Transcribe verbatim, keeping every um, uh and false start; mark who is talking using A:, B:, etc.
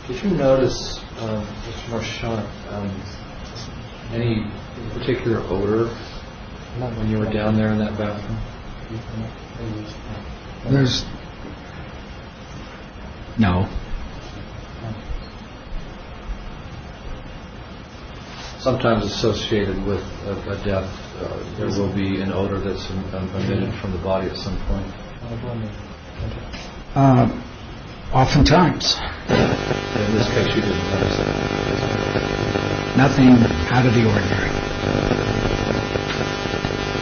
A: Did you notice, um, Mister Marchant, um, any particular odor when you were down there in that bathroom?
B: There's no.
A: Sometimes associated with a, a death, uh, there will be an odor that's um, emitted from the body at some point.
B: Uh, oftentimes.
A: In this case, you didn't notice it.
B: Nothing out of the ordinary.